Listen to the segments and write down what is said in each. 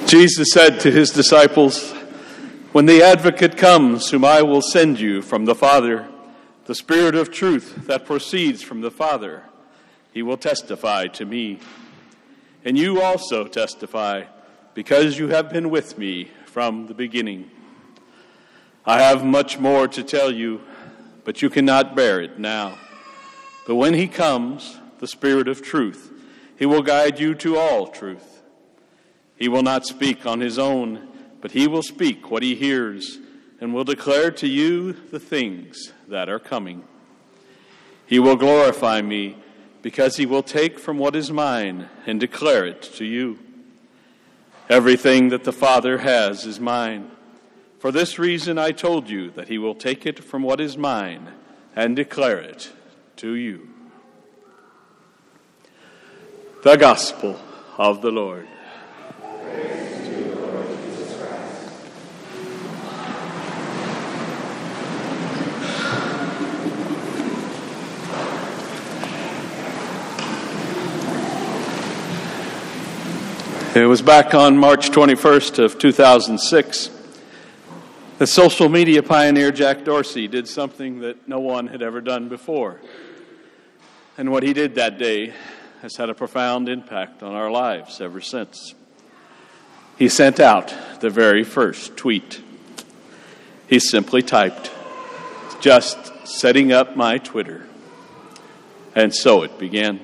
Jesus said to his disciples, "When the Advocate comes, whom I will send you from the Father, the Spirit of truth that proceeds from the Father, he will testify to me. And you also testify, because you have been with me from the beginning. I have much more to tell you, but you cannot bear it now. But when he comes, the Spirit of truth, he will guide you to all truth. He will not speak on his own, but he will speak what he hears and will declare to you the things that are coming. He will glorify me, because he will take from what is mine and declare it to you. Everything that the Father has is mine. For this reason I told you that he will take it from what is mine and declare it to you." The Gospel of the Lord. Praise to you, Lord Jesus Christ. It was back on March 21st of 2006 that social media pioneer Jack Dorsey did something that no one had ever done before. And what he did that day has had a profound impact on our lives ever since. He sent out the very first tweet. He simply typed, "Just setting up my Twitter." And so it began.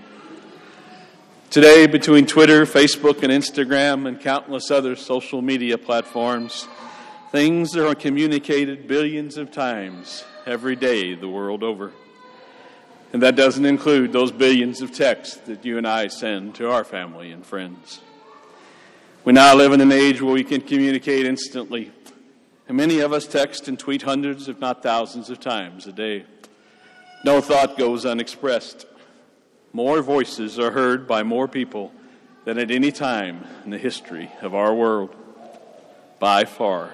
Today, between Twitter, Facebook, and Instagram, and countless other social media platforms, things are communicated billions of times every day the world over. And that doesn't include those billions of texts that you and I send to our family and friends. We now live in an age where we can communicate instantly, and many of us text and tweet hundreds, if not thousands, of times a day. No thought goes unexpressed. More voices are heard by more people than at any time in the history of our world, by far.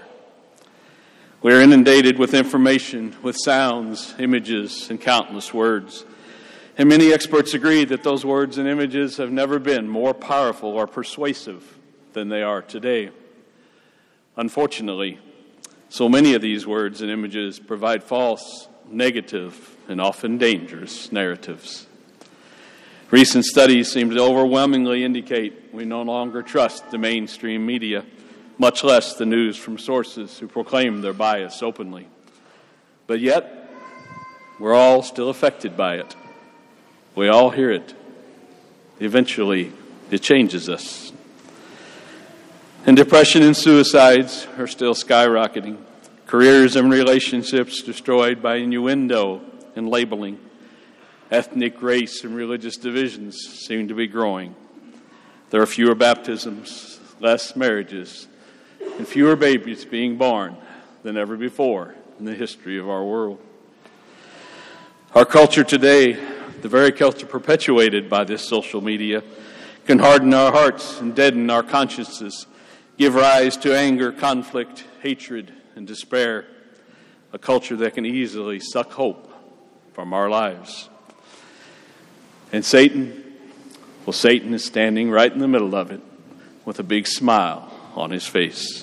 We are inundated with information, with sounds, images, and countless words. And many experts agree that those words and images have never been more powerful or persuasive than they are today. Unfortunately, so many of these words and images provide false, negative, and often dangerous narratives. Recent studies seem to overwhelmingly indicate we no longer trust the mainstream media, much less the news from sources who proclaim their bias openly. But yet, we're all still affected by it. We all hear it. Eventually, it changes us. And depression and suicides are still skyrocketing. Careers and relationships destroyed by innuendo and labeling. Ethnic, race, and religious divisions seem to be growing. There are fewer baptisms, less marriages, and fewer babies being born than ever before in the history of our world. Our culture today, the very culture perpetuated by this social media, can harden our hearts and deaden our consciences, give rise to anger, conflict, hatred, and despair, a culture that can easily suck hope from our lives. And Satan is standing right in the middle of it with a big smile on his face.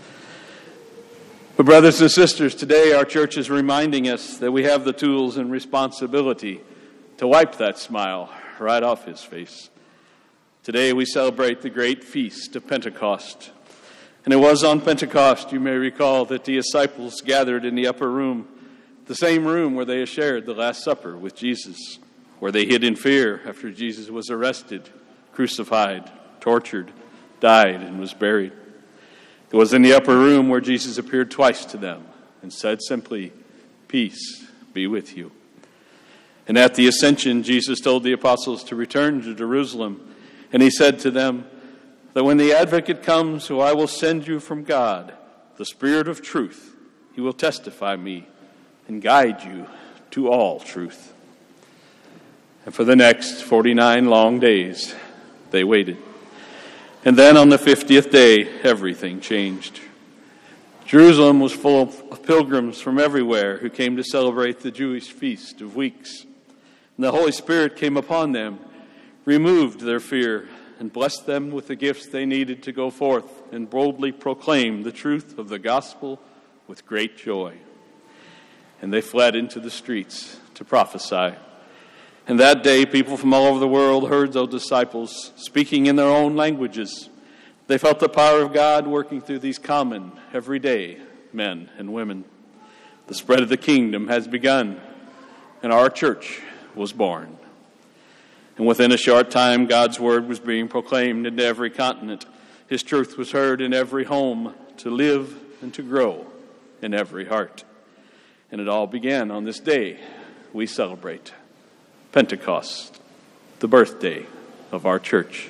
But brothers and sisters, today our church is reminding us that we have the tools and responsibility to wipe that smile right off his face. Today we celebrate the great feast of Pentecost. And it was on Pentecost, you may recall, that the disciples gathered in the upper room, the same room where they shared the Last Supper with Jesus, where they hid in fear after Jesus was arrested, crucified, tortured, died, and was buried. It was in the upper room where Jesus appeared twice to them and said simply, "Peace be with you." And at the ascension, Jesus told the apostles to return to Jerusalem, and he said to them that when the Advocate comes, who I will send you from God, the Spirit of truth, he will testify me and guide you to all truth. And for the next 49 long days, they waited. And then on the 50th day, everything changed. Jerusalem was full of pilgrims from everywhere who came to celebrate the Jewish Feast of Weeks. And the Holy Spirit came upon them, removed their fear, and blessed them with the gifts they needed to go forth and boldly proclaim the truth of the gospel with great joy. And they fled into the streets to prophesy. And that day, people from all over the world heard those disciples speaking in their own languages. They felt the power of God working through these common, everyday men and women. The spread of the kingdom has begun, and our church was born. And within a short time, God's word was being proclaimed into every continent. His truth was heard in every home to live and to grow in every heart. And it all began on this day we celebrate, Pentecost, the birthday of our church.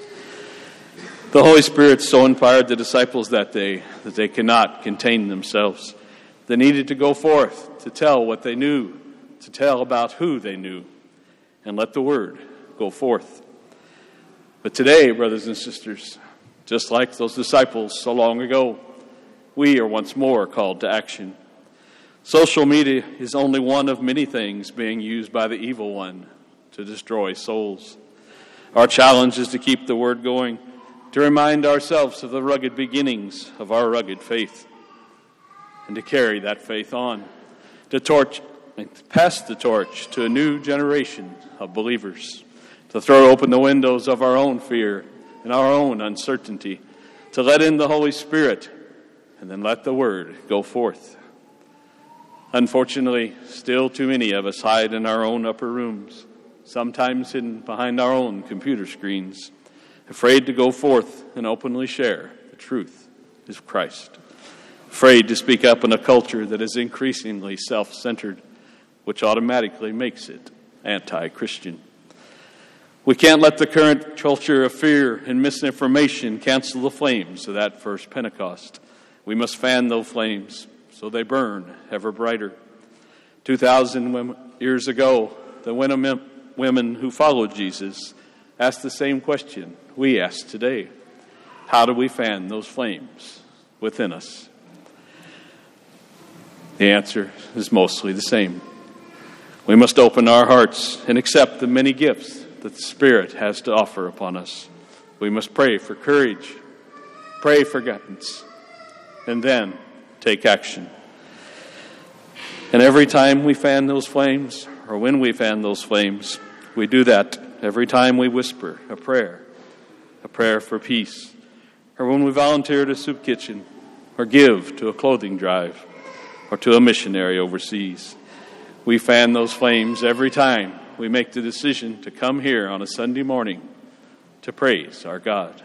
The Holy Spirit so inspired the disciples that day that they cannot contain themselves. They needed to go forth to tell what they knew, to tell about who they knew, and let the word go forth. But today, brothers and sisters, just like those disciples so long ago, we are once more called to action. Social media is only one of many things being used by the evil one to destroy souls. Our challenge is to keep the word going, to remind ourselves of the rugged beginnings of our rugged faith, and to carry that faith on, to pass the torch to a new generation of believers, to throw open the windows of our own fear and our own uncertainty, to let in the Holy Spirit, and then let the word go forth. Unfortunately, still too many of us hide in our own upper rooms, sometimes hidden behind our own computer screens, afraid to go forth and openly share the truth of Christ, afraid to speak up in a culture that is increasingly self-centered, which automatically makes it anti-Christian. We can't let the current culture of fear and misinformation cancel the flames of that first Pentecost. We must fan those flames so they burn ever brighter. 2,000 years ago, the women who followed Jesus asked the same question we ask today. How do we fan those flames within us? The answer is mostly the same. We must open our hearts and accept the many gifts that the Spirit has to offer upon us. We must pray for courage, pray for guidance, and then take action. And every time we fan those flames, or when we fan those flames, we do that every time we whisper a prayer for peace, or when we volunteer at a soup kitchen, or give to a clothing drive, or to a missionary overseas. We fan those flames every time we make the decision to come here on a Sunday morning to praise our God.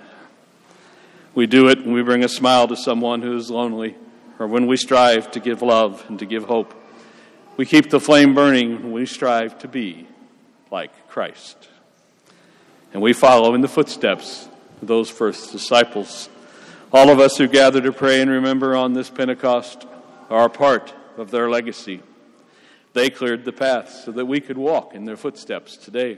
We do it when we bring a smile to someone who is lonely, or when we strive to give love and to give hope. We keep the flame burning when we strive to be like Christ. And we follow in the footsteps of those first disciples. All of us who gather to pray and remember on this Pentecost are a part of their legacy. They cleared the path so that we could walk in their footsteps today.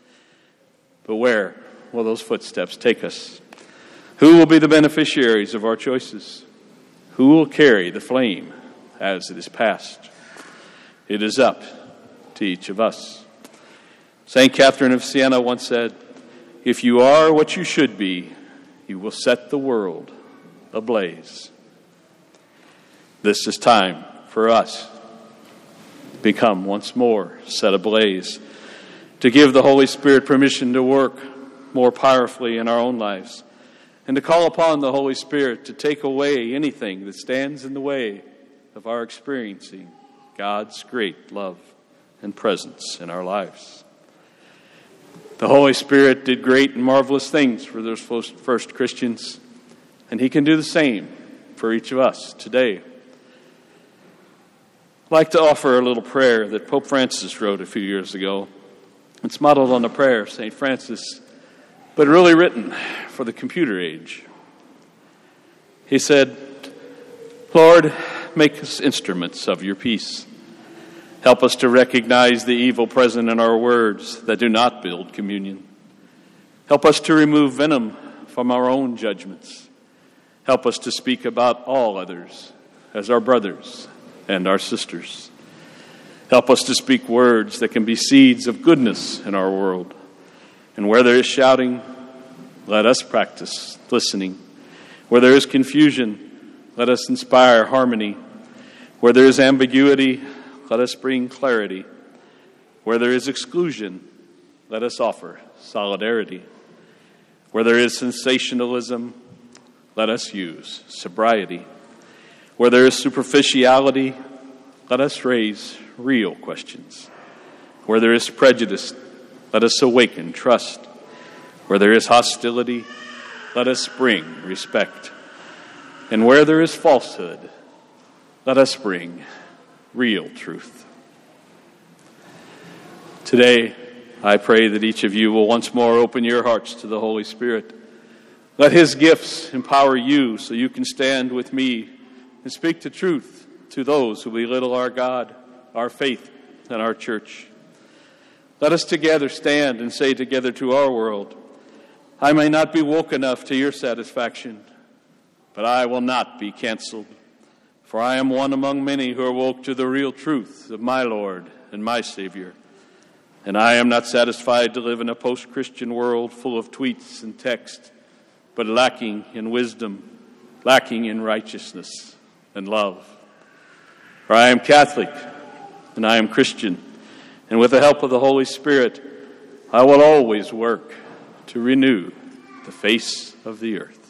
But where will those footsteps take us? Who will be the beneficiaries of our choices? Who will carry the flame as it is passed? It is up to each of us. St. Catherine of Siena once said, "If you are what you should be, you will set the world ablaze." This is time for us to become once more set ablaze, to give the Holy Spirit permission to work more powerfully in our own lives, and to call upon the Holy Spirit to take away anything that stands in the way of our experiencing God's great love and presence in our lives. The Holy Spirit did great and marvelous things for those first Christians, and He can do the same for each of us today. I'd like to offer a little prayer that Pope Francis wrote a few years ago. It's modeled on the prayer of St. Francis, but really written for the computer age. He said, "Lord, make us instruments of your peace. Help us to recognize the evil present in our words that do not build communion. Help us to remove venom from our own judgments. Help us to speak about all others as our brothers and our sisters. Help us to speak words that can be seeds of goodness in our world. And where there is shouting, let us practice listening. Where there is confusion, let us inspire harmony. Where there is ambiguity, let us bring clarity. Where there is exclusion, let us offer solidarity. Where there is sensationalism, let us use sobriety. Where there is superficiality, let us raise real questions. Where there is prejudice, let us awaken trust. Where there is hostility, let us bring respect. And where there is falsehood, let us bring real truth. Today, I pray that each of you will once more open your hearts to the Holy Spirit. Let His gifts empower you so you can stand with me and speak the truth to those who belittle our God, our faith, and our church. Let us together stand and say together to our world, I may not be woke enough to your satisfaction, but I will not be canceled, for I am one among many who are woke to the real truth of my Lord and my Savior. And I am not satisfied to live in a post-Christian world full of tweets and text, but lacking in wisdom, lacking in righteousness and love. For I am Catholic and I am Christian, and with the help of the Holy Spirit, I will always work to renew the face of the earth.